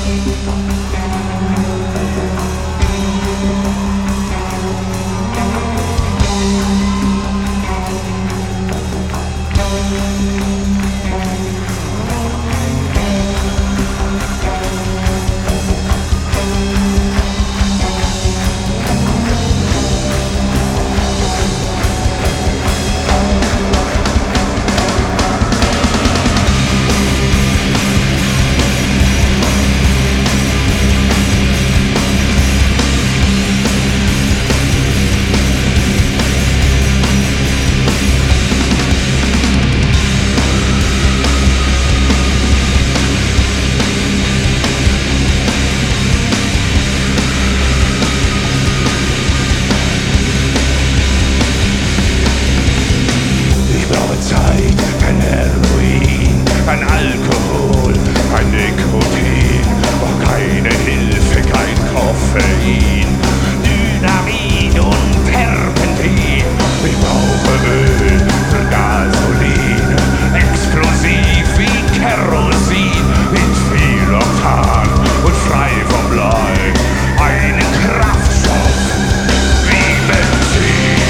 Kein Alkohol, kein Nikotin, auch keine Hilfe, kein Koffein, Dynamit und Terpentin. Ich brauche Öl für Gasolin, explosiv wie Kerosin, mit viel Oktan und frei vom Blei. Einen Kraftstoff wie Benzin.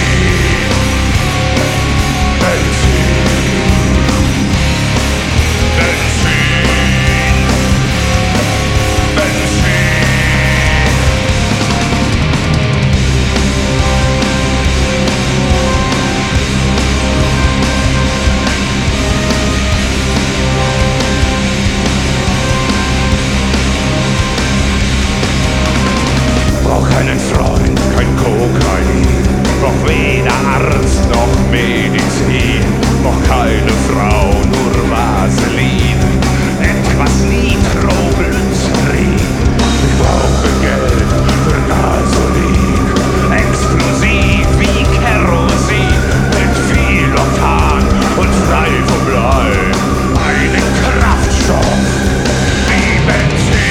Keinen Freund, kein Kokain, noch weder Arzt noch Medizin, noch keine Frau, nur Vaseline, etwas Nitroglycerin. Ich brauche Geld für Gasolin, explosiv wie Kerosin, mit viel Oktan und frei vom Blei, einen Kraftstoff wie Benzin.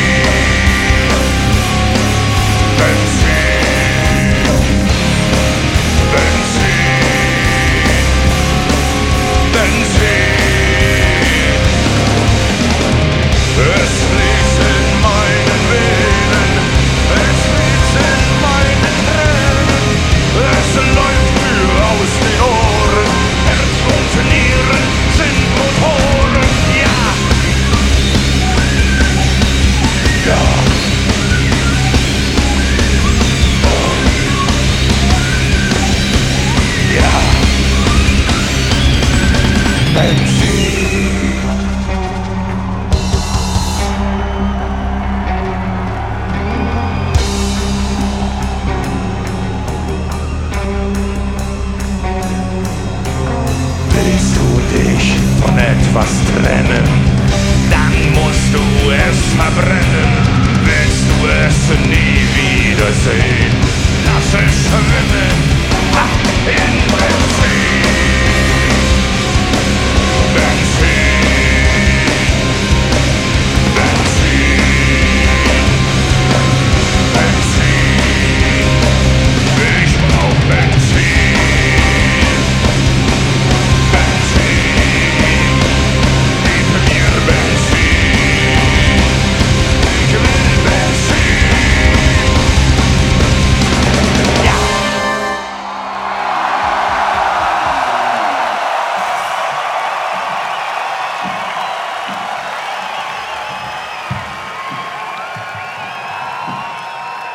Von etwas trennen, dann musst du es verbrennen. Willst du es nie wiedersehen, lass es schwimmen in Benzin.